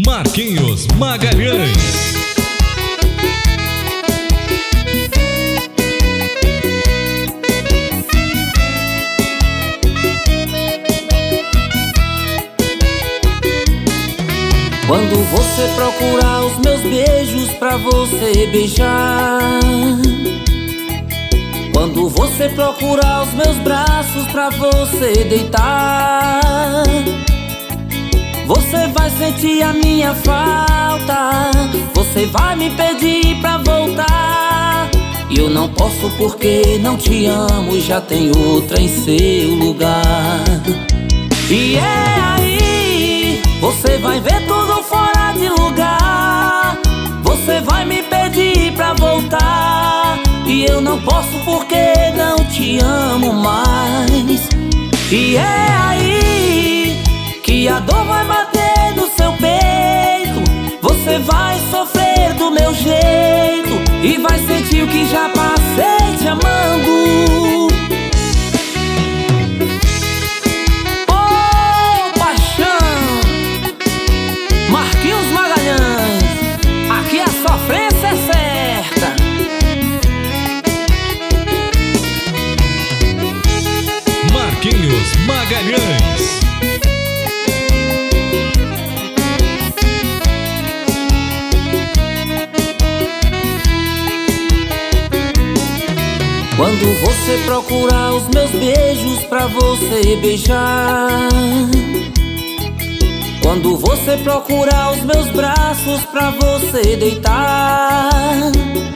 Marquinhos Magalhães. Quando você procurar os meus beijos pra você beijar, quando você procurar os meus braços pra você deitar, você vai sentir a minha falta, você vai me pedir pra voltar. E eu não posso porque não te amo, já tem outra em seu lugar. E é aí, você vai ver tudo fora de lugar, você vai me pedir pra voltar. E eu não posso porque não te amo mais. E é aí que a dor vai bater no seu peito, você vai sofrer do meu jeito e vai sentir o que já passei te amando. Oh, paixão, Marquinhos Magalhães, aqui a sofrência é certa. Marquinhos Magalhães. Quando você procurar os meus beijos pra você beijar, quando você procurar os meus braços pra você deitar,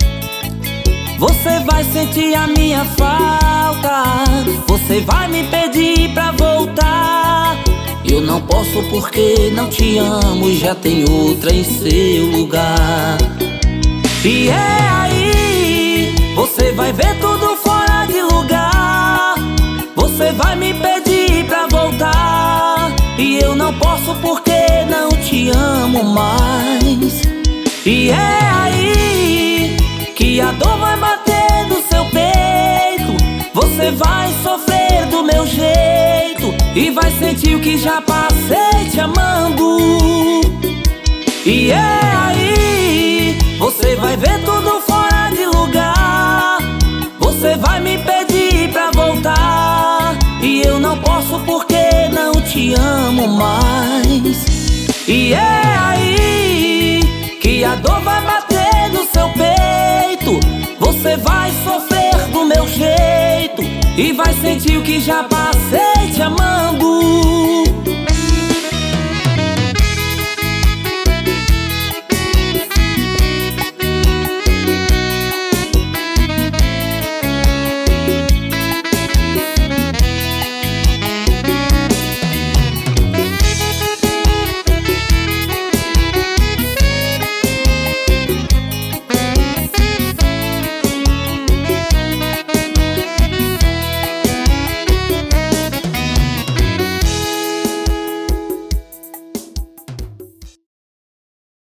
você vai sentir a minha falta, você vai me pedir pra voltar. Eu não posso porque não te amo, já tem outra em seu lugar. E é aí, você vai ver tudo fora de lugar, você vai me pedir pra voltar. E eu não posso porque não te amo mais. E é aí que a dor vai bater no seu peito, você vai sofrer do meu jeito e vai sentir o que já passei te amando. E é aí, você vai ver tudo fora de lugar, você vai me pedir pra voltar. E eu não posso porque não te amo mais. E é aí que a dor vai bater no seu peito, você vai sofrer do meu jeito e vai sentir o que já passei te amando.